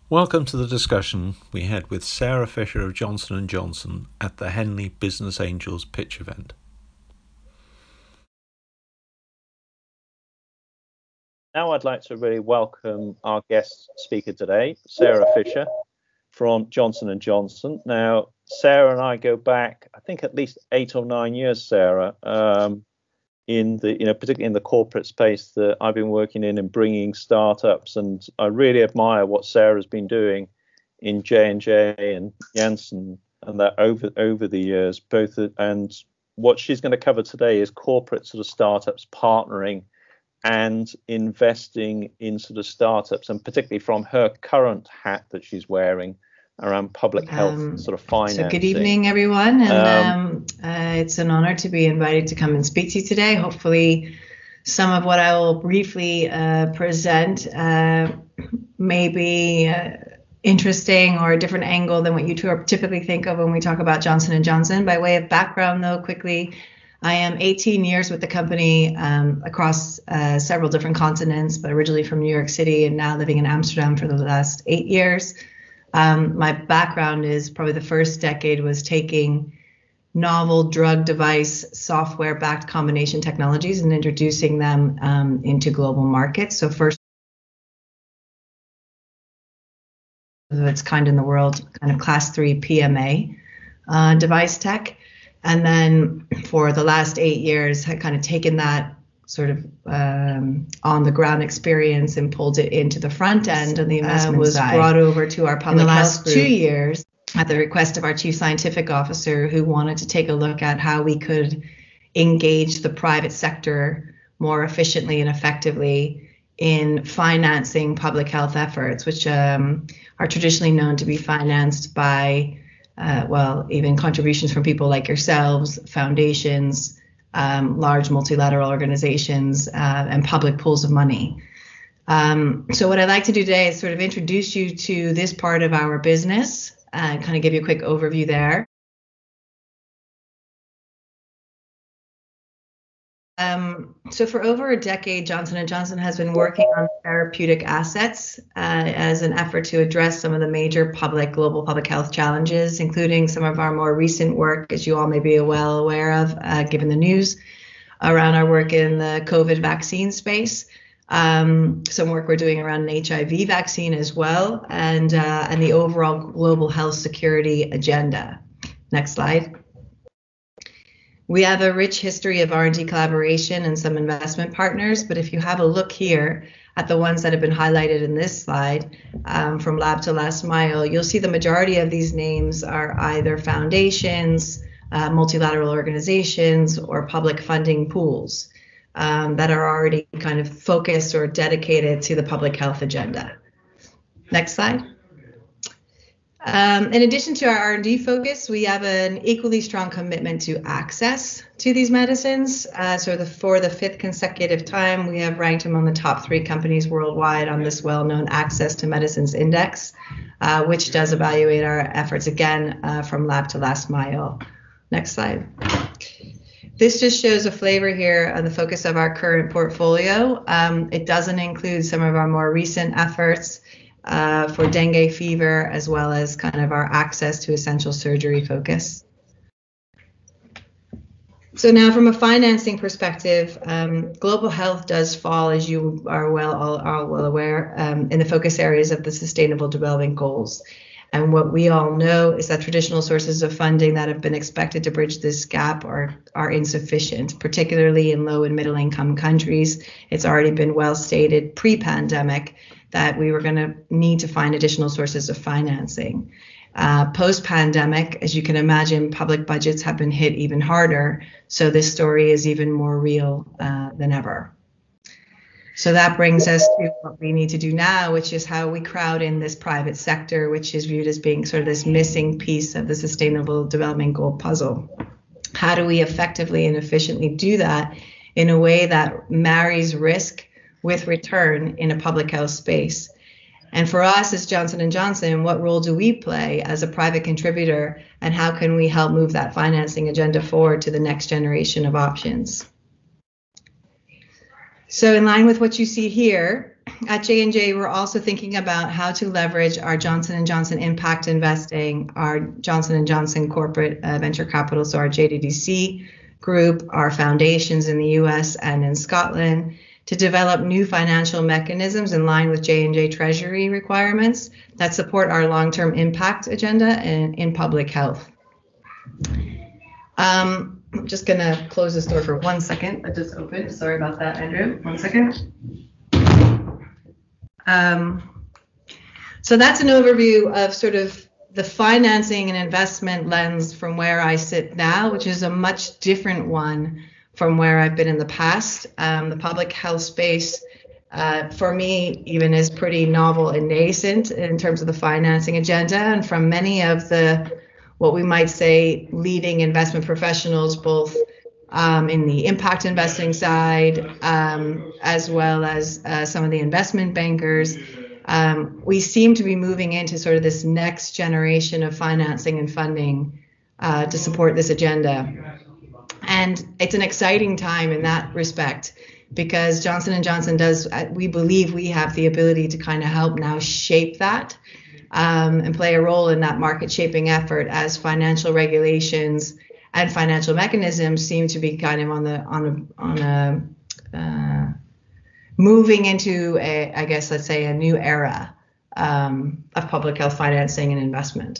Welcome to the discussion we had with Sarah Fisher of Johnson & Johnson at the Henley Business Angels pitch event. Now I'd like to really welcome our guest speaker today, Sarah Fisher from Johnson & Johnson. Now, Sarah and I go back, I think, at least 8 or 9 years, Sarah, in the, particularly in the corporate space that I've been working in and bringing startups. And I really admire what Sarah's been doing in J&J and Janssen and that over the years, both. And what she's going to cover today is corporate sort of startups partnering and investing in sort of startups, and particularly from her current hat that she's wearing around public health sort of financing. So good evening, everyone, and it's an honor to be invited to come and speak to you today. Hopefully some of what I will briefly present may be interesting or a different angle than what you typically think of when we talk about Johnson & Johnson. By way of background, though, quickly, I am 18 years with the company across several different continents, but originally from New York City and now living in Amsterdam for the last 8 years. My background is probably the first decade was taking novel drug device software-backed combination technologies and introducing them into global markets. So first of its kind in the world, kind of class 3 PMA device tech. And then for the last 8 years, had kind of taken that sort of on the ground experience and pulled it into the front end and the investment was side. Brought over to our public health group. In the last 2 years, at the request of our chief scientific officer, who wanted to take a look at how we could engage the private sector more efficiently and effectively in financing public health efforts, which are traditionally known to be financed by even contributions from people like yourselves, foundations, large multilateral organizations, and public pools of money. So what I'd like to do today is sort of introduce you to this part of our business and kind of give you a quick overview there. So for over a decade, Johnson & Johnson has been working on therapeutic assets as an effort to address some of the major global public health challenges, including some of our more recent work, as you all may be well aware of, given the news, around our work in the COVID vaccine space, some work we're doing around an HIV vaccine as well, and the overall global health security agenda. Next slide. We have a rich history of R&D collaboration and some investment partners, but if you have a look here at the ones that have been highlighted in this slide, from lab to last mile, you'll see the majority of these names are either foundations, multilateral organizations, or public funding pools that are already kind of focused or dedicated to the public health agenda. Next slide. In addition to our R&D focus, we have an equally strong commitment to access to these medicines. For the 5th consecutive time, we have ranked among the top 3 companies worldwide on this well-known Access to Medicines Index, which does evaluate our efforts again from lab to last mile. Next slide. This just shows a flavor here of the focus of our current portfolio. It doesn't include some of our more recent efforts for dengue fever, as well as kind of our access to essential surgery focus. So now from a financing perspective, global health does fall, as you are well aware, in the focus areas of the Sustainable Development Goals. And what we all know is that traditional sources of funding that have been expected to bridge this gap are insufficient, particularly in low and middle income countries. It's already been well stated pre-pandemic that we were going to need to find additional sources of financing. Post-pandemic, as you can imagine, public budgets have been hit even harder, so this story is even more real than ever. So that brings us to what we need to do now, which is how we crowd in this private sector, which is viewed as being sort of this missing piece of the Sustainable Development Goal puzzle. How do we effectively and efficiently do that in a way that marries risk with return in a public health space? And for us as Johnson & Johnson, what role do we play as a private contributor, and how can we help move that financing agenda forward to the next generation of options? So in line with what you see here, at J&J, we're also thinking about how to leverage our Johnson & Johnson impact investing, our Johnson & Johnson corporate venture capital, so our JDDC group, our foundations in the US and in Scotland, to develop new financial mechanisms in line with J&J Treasury requirements that support our long-term impact agenda in public health. I'm just going to close this door for 1 second. I just opened. Sorry about that, Andrew. 1 second. So that's an overview of sort of the financing and investment lens from where I sit now, which is a much different one from where I've been in the past. The public health space, for me, even is pretty novel and nascent in terms of the financing agenda. And from many of the, what we might say, leading investment professionals, both in the impact investing side, as well as some of the investment bankers, we seem to be moving into sort of this next generation of financing and funding to support this agenda. And it's an exciting time in that respect, because Johnson & Johnson does, we believe we have the ability to kind of help now shape that and play a role in that market shaping effort, as financial regulations and financial mechanisms seem to be kind of on a moving into a, I guess, let's say, a new era of public health financing and investment.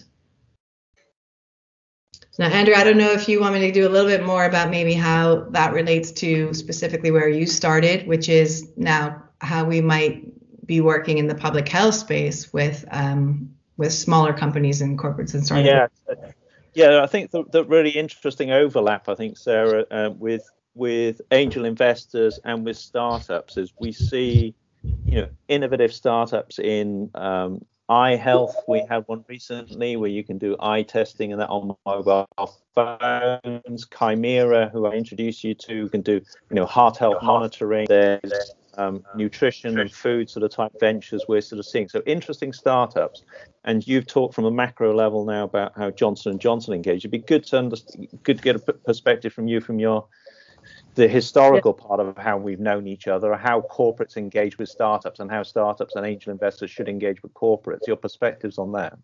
Now, Andrew, I don't know if you want me to do a little bit more about maybe how that relates to specifically where you started, which is now how we might be working in the public health space with smaller companies and corporates and so on. Yeah, I think the really interesting overlap, I think, Sarah, with angel investors and with startups is we see, innovative startups in eye health. We had one recently where you can do eye testing and that on mobile phones. Chimera, who I introduced you to, can do, heart health monitoring. There's nutrition and food sort of type ventures we're sort of seeing. So interesting startups. And you've talked from a macro level now about how Johnson & Johnson engage. It'd be good to get a perspective from you from the historical part of how we've known each other, how corporates engage with startups and how startups and angel investors should engage with corporates. Your perspectives on that?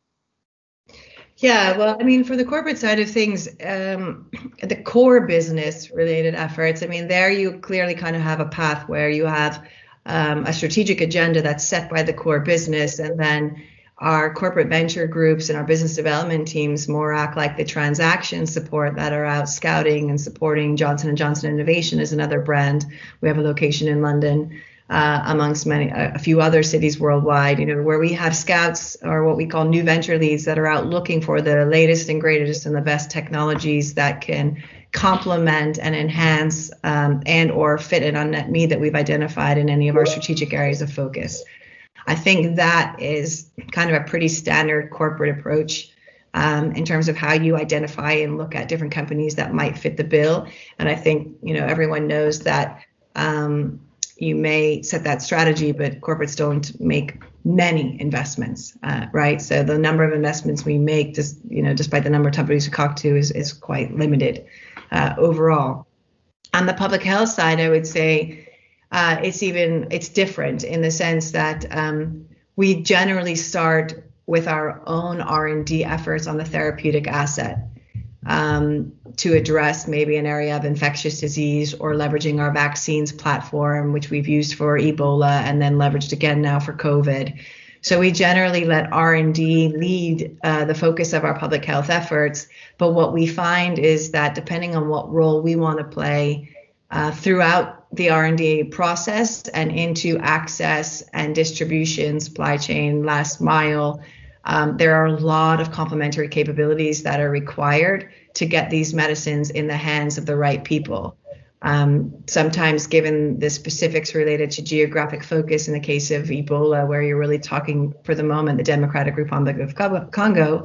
Yeah, well, I mean, for the corporate side of things, the core business related efforts, I mean, there you clearly kind of have a path where you have a strategic agenda that's set by the core business, and then our corporate venture groups and our business development teams more act like the transaction support that are out scouting and supporting. Johnson & Johnson Innovation is another brand. We have a location in London, amongst a few other cities worldwide, where we have scouts, or what we call new venture leads, that are out looking for the latest and greatest and the best technologies that can complement and enhance and or fit an unmet need that we've identified in any of our strategic areas of focus. I think that is kind of a pretty standard corporate approach in terms of how you identify and look at different companies that might fit the bill. And I think, everyone knows that you may set that strategy, but corporates don't make many investments, right? So the number of investments we make, despite the number of companies we talk to, is quite limited overall. On the public health side, I would say, it's different in the sense that we generally start with our own R&D efforts on the therapeutic asset to address maybe an area of infectious disease, or leveraging our vaccines platform, which we've used for Ebola and then leveraged again now for COVID. So we generally let R&D lead the focus of our public health efforts. But what we find is that depending on what role we want to play throughout the R&D process and into access and distribution, supply chain, last mile, there are a lot of complementary capabilities that are required to get these medicines in the hands of the right people. Sometimes, given the specifics related to geographic focus, in the case of Ebola, where you're really talking, for the moment, the Democratic Republic of Congo,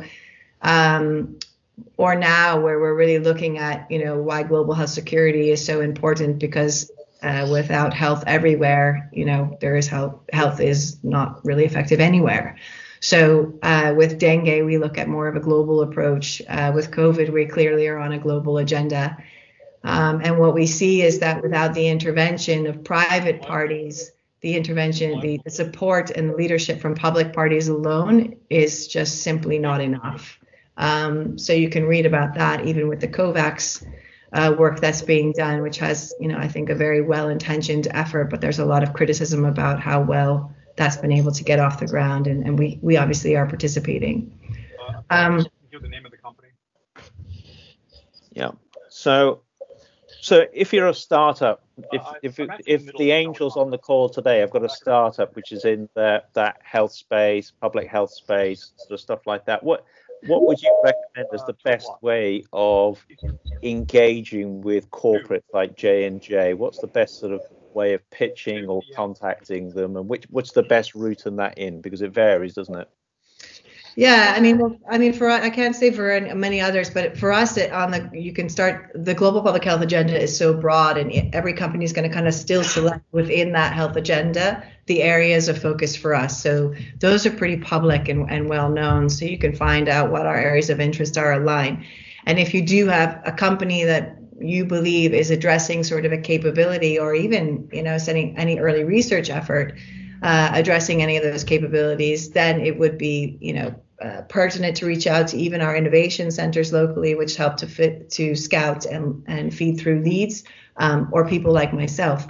or now where we're really looking at, why global health security is so important, because without health everywhere, there is health is not really effective anywhere. So with dengue, we look at more of a global approach. With COVID, we clearly are on a global agenda. And what we see is that without the intervention of private parties the intervention, the support and leadership from public parties alone is just simply not enough. So you can read about that even with the COVAX work that's being done, which has, I think a very well-intentioned effort, but there's a lot of criticism about how well that's been able to get off the ground, and we obviously are participating. Give the name of the company. Yeah. So if you're a startup, if the angels on the call today have got a startup which is in that health space, public health space, sort of stuff like that, what would you recommend as the best way of engaging with corporates like J&J? What's the best sort of way of pitching or contacting them, and what's the best route in that in? Because it varies, doesn't it? Yeah, I can't say for many others, but for us, you can start. The global public health agenda is so broad, and every company is going to kind of still select within that health agenda the areas of focus for us. So those are pretty public and well known. So you can find out what our areas of interest are aligned. And if you do have a company that you believe is addressing sort of a capability, or even sending any early research effort addressing any of those capabilities, then it would be pertinent to reach out to even our innovation centers locally, which help to scout and feed through leads, or people like myself.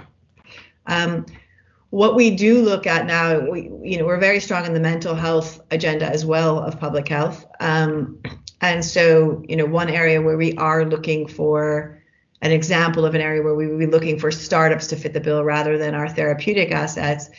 What we do look at now, we're very strong in the mental health agenda as well of public health. And so, one area where we are looking for an example of an area where we would be looking for startups to fit the bill rather than our therapeutic assets.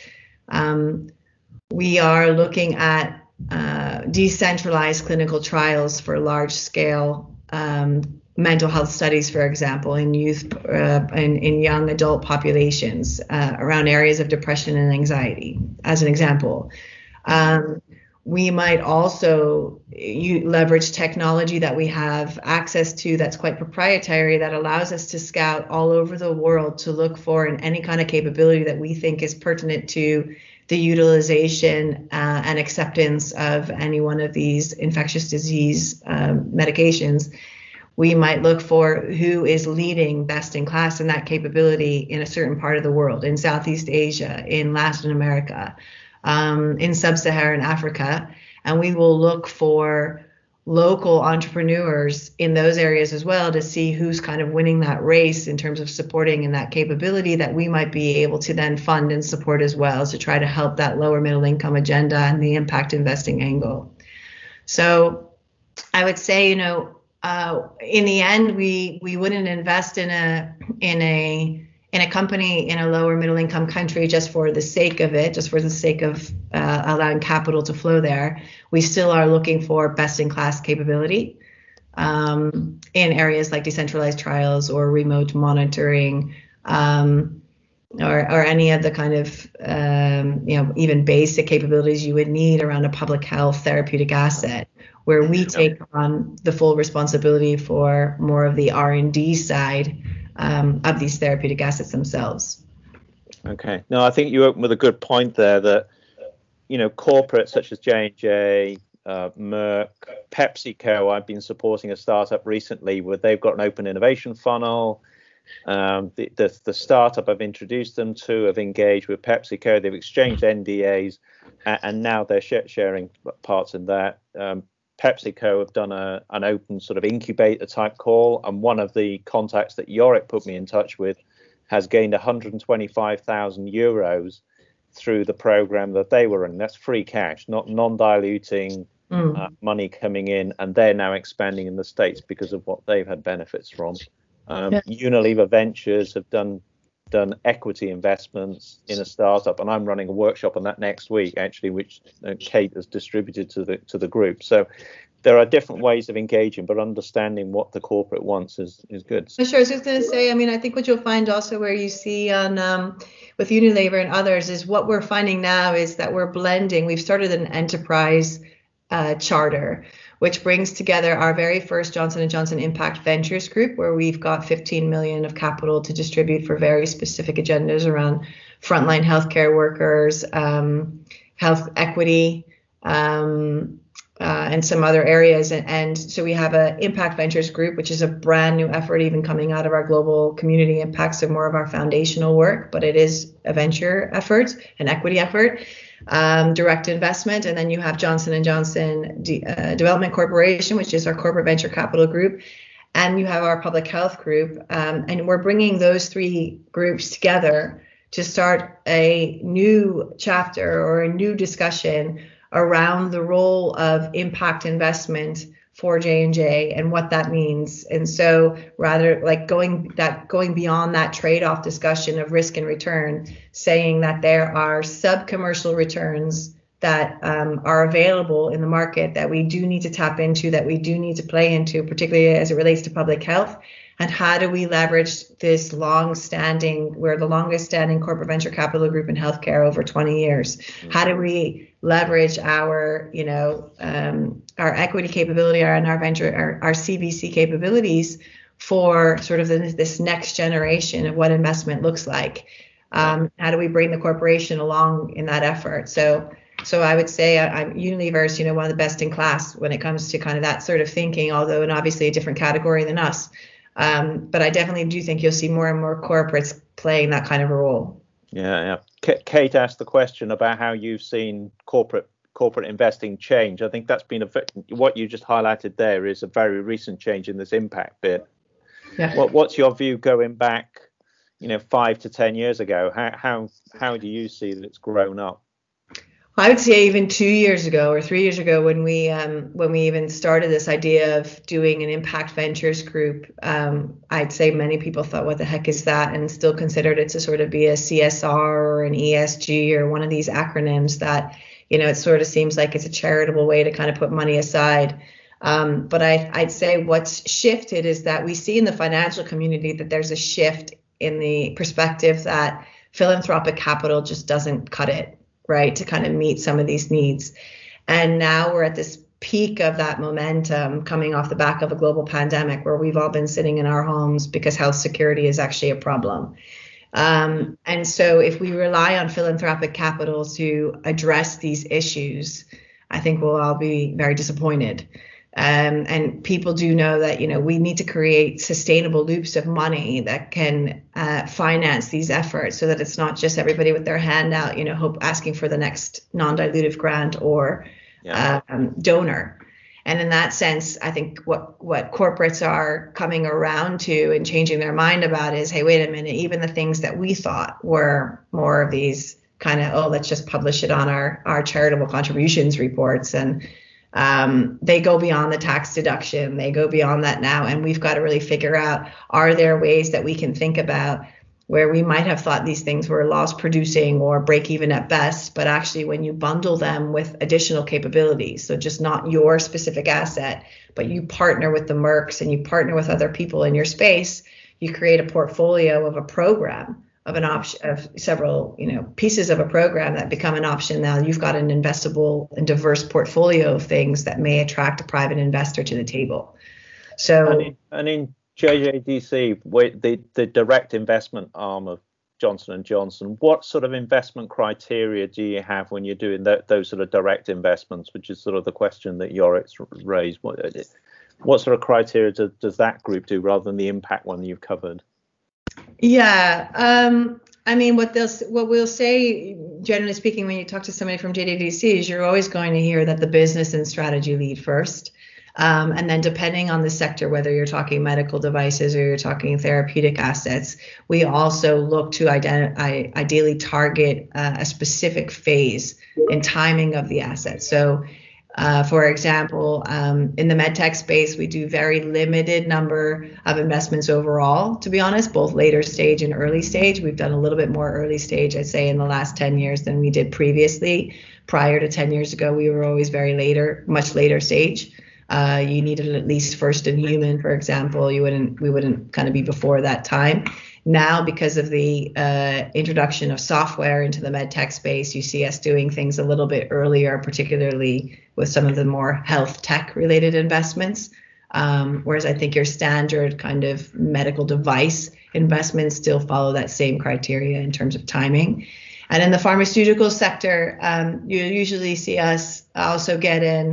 We are looking at decentralized clinical trials for large scale mental health studies, for example, in youth, in young adult populations around areas of depression and anxiety, as an example. We might also leverage technology that we have access to that's quite proprietary, that allows us to scout all over the world to look for any kind of capability that we think is pertinent to the utilization and acceptance of any one of these infectious disease medications. We might look for who is leading best in class in that capability in a certain part of the world, in Southeast Asia, in Latin America, in sub-Saharan Africa, and we will look for local entrepreneurs in those areas as well to see who's kind of winning that race in terms of supporting in that capability that we might be able to then fund and support as well, to try to help that lower middle income agenda and the impact investing angle. So I would say, in the end, we wouldn't invest in a company in a lower middle income country just for the sake of it, just for the sake of allowing capital to flow there. We still are looking for best in class capability in areas like decentralized trials or remote monitoring, or any of the kind of even basic capabilities you would need around a public health therapeutic asset, where we take on the full responsibility for more of the R&D side of these therapeutic assets themselves. Okay. No, I think you opened with a good point there that, corporates such as J&J, Merck, PepsiCo, I've been supporting a startup recently where they've got an open innovation funnel. The startup I've introduced them to have engaged with PepsiCo. They've exchanged NDAs, and now they're sharing parts in that. PepsiCo have done an open sort of incubator type call, and one of the contacts that Yorick put me in touch with has gained 125,000 euros through the program that they were in. That's free cash, not non-diluting money coming in, and they're now expanding in the States because of what they've had benefits from. Unilever Ventures have done equity investments in a startup, and I'm running a workshop on that next week, actually, which Kate has distributed to the group. So there are different ways of engaging, but understanding what the corporate wants is good. Sure. I was just going to say, I think what you'll find also where you see on with Unilever and others is what we're finding now is that we're blending. We've started an enterprise charter, which brings together our very first Johnson & Johnson Impact Ventures group, where we've got 15 million of capital to distribute for very specific agendas around frontline healthcare workers, health equity, and some other areas. And so we have a Impact Ventures group, which is a brand new effort, even coming out of our global community impact, so more of our foundational work, but it is a venture effort, an equity effort, direct investment. And then you have Johnson & Johnson Development Corporation, which is our corporate venture capital group. And you have our public health group. And we're bringing those three groups together to start a new chapter or a new discussion around the role of impact investment for J&J and what that means. And so rather like going beyond that trade-off discussion of risk and return, saying that there are sub-commercial returns that are available in the market that we do need to tap into, that we do need to play into, particularly as it relates to public health. And how do we leverage this we're the longest standing corporate venture capital group in healthcare, over 20 years. How do we leverage our equity capability and our CVC capabilities for sort of this next generation of what investment looks like? How do we bring the corporation along in that effort? So I would say Unilever's, one of the best in class when it comes to kind of that sort of thinking, although in obviously a different category than us. But I definitely do think you'll see more and more corporates playing that kind of a role. Yeah. Kate asked the question about how you've seen corporate investing change. I think that's been what you just highlighted there is a very recent change in this impact bit. Yeah. What's your view going back, 5 to 10 years ago? How do you see that it's grown up? I would say even 2 years ago or 3 years ago, when we even started this idea of doing an impact ventures group, I'd say many people thought, what the heck is that? And still considered it to sort of be a CSR or an ESG or one of these acronyms that, it sort of seems like it's a charitable way to kind of put money aside. But I'd say what's shifted is that we see in the financial community that there's a shift in the perspective that philanthropic capital just doesn't cut it, right, to kind of meet some of these needs. And now we're at this peak of that momentum coming off the back of a global pandemic where we've all been sitting in our homes because health security is actually a problem. And so if we rely on philanthropic capital to address these issues, I think we'll all be very disappointed. And people do know that, we need to create sustainable loops of money that can finance these efforts so that it's not just everybody with their hand out, asking for the next non-dilutive grant or donor. And in that sense, I think what corporates are coming around to and changing their mind about is, hey, wait a minute, even the things that we thought were more of these kind of, let's just publish it on our charitable contributions reports. And they go beyond the tax deduction. They go beyond that now. And we've got to really figure out, are there ways that we can think about where we might have thought these things were loss producing or break even at best, but actually when you bundle them with additional capabilities, so just not your specific asset, but you partner with the Mercks and you partner with other people in your space, you create a portfolio of a program of an option of several, pieces of a program that become an option. Now you've got an investable and diverse portfolio of things that may attract a private investor to the table. So, and in JJDC, the direct investment arm of Johnson & Johnson, what sort of investment criteria do you have when you're doing those sort of direct investments, which is sort of the question that Joris raised? What sort of criteria does that group do rather than the impact one you've covered? Yeah, what we'll say, generally speaking, when you talk to somebody from JJDC, is you're always going to hear that the business and strategy lead first. And then depending on the sector, whether you're talking medical devices or you're talking therapeutic assets, we also look to ideally target a specific phase and timing of the asset. So, for example, in the medtech space, we do very limited number of investments overall, to be honest, both later stage and early stage. We've done a little bit more early stage, I'd say, in the last 10 years than we did previously. Prior to 10 years ago, we were always much later stage. You needed at least first in human, for example. We wouldn't kind of be before that time. Now, because of the introduction of software into the med tech space, you see us doing things a little bit earlier, particularly with some of the more health tech related investments. Whereas I think your standard kind of medical device investments still follow that same criteria in terms of timing. And in the pharmaceutical sector, you usually see us also get in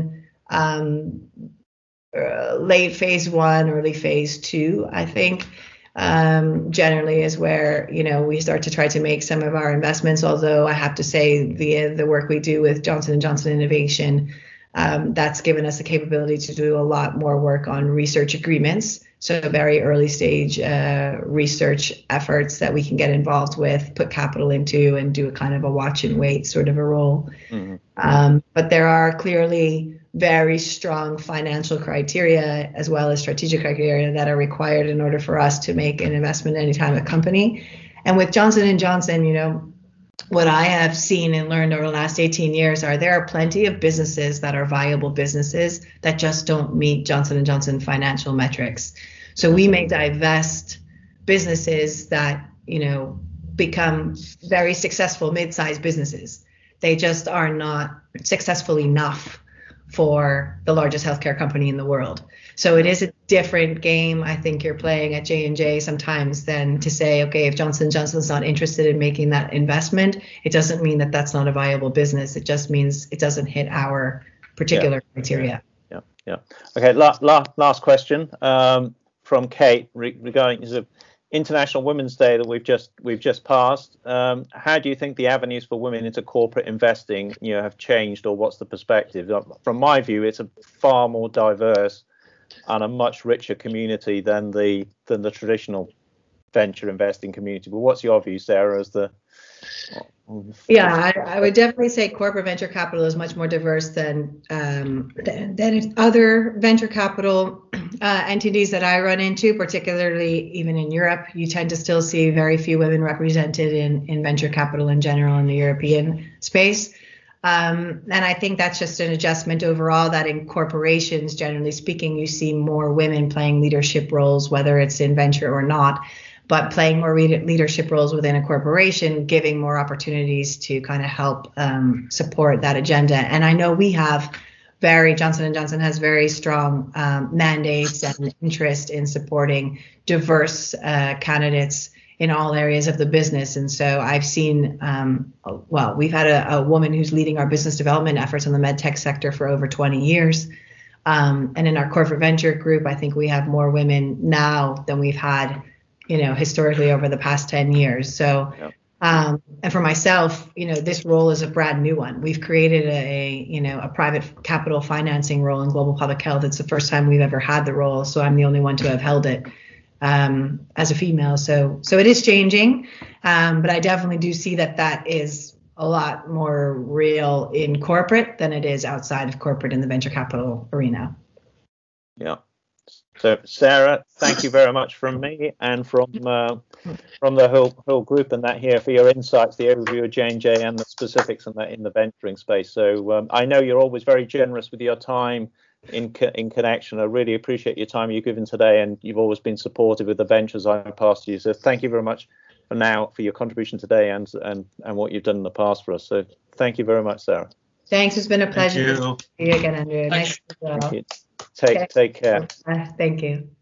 late phase 1, early phase 2, I think, generally is where, we start to try to make some of our investments. Although I have to say the work we do with Johnson & Johnson Innovation, that's given us the capability to do a lot more work on research agreements. So very early stage research efforts that we can get involved with, put capital into, and do a kind of a watch and wait sort of a role. Mm-hmm. But there are clearly very strong financial criteria as well as strategic criteria that are required in order for us to make an investment in any time of company. And with Johnson & Johnson, what I have seen and learned over the last 18 years there are plenty of businesses that are viable businesses that just don't meet Johnson & Johnson financial metrics. So we may divest businesses that, become very successful mid-sized businesses. They just are not successful enough for the largest healthcare company in the world. So it is a different game, I think, you're playing at J&J sometimes than to say, okay, if Johnson & Johnson's not interested in making that investment, it doesn't mean that that's not a viable business. It just means it doesn't hit our particular criteria. Yeah. Okay, last question from Kate regarding International Women's Day that we've just passed. How do you think the avenues for women into corporate investing have changed, or what's the perspective? From my view, it's a far more diverse and a much richer community than the traditional venture investing community. But what's your view, Sarah, as the Yeah, I would definitely say corporate venture capital is much more diverse than other venture capital entities that I run into, particularly even in Europe. You tend to still see very few women represented in venture capital in general in the European space. And I think that's just an adjustment overall, that in corporations, generally speaking, you see more women playing leadership roles, whether it's in venture or not, but playing more leadership roles within a corporation, giving more opportunities to kind of help support that agenda. And I know we have Johnson & Johnson has very strong mandates and interest in supporting diverse candidates in all areas of the business. And so I've seen, we've had a woman who's leading our business development efforts in the medtech sector for over 20 years. And in our corporate venture group, I think we have more women now than we've had, historically over the past 10 years. So, and for myself, this role is a brand new one. We've created a private capital financing role in global public health. It's the first time we've ever had the role. So I'm the only one to have held it as a female. So it is changing. But I definitely do see that is a lot more real in corporate than it is outside of corporate in the venture capital arena. Yeah. So, Sarah, thank you very much from me and from the whole group and that here for your insights, the overview of J&J and the specifics and that in the venturing space. So I know you're always very generous with your time in connection. I really appreciate your time you've given today, and you've always been supportive of the ventures I've passed to you. So thank you very much for your contribution today and what you've done in the past for us. So thank you very much, Sarah. Thanks. It's been a pleasure to see you again, Andrew. Nice to meet you. Thank you. Take care. Thank you.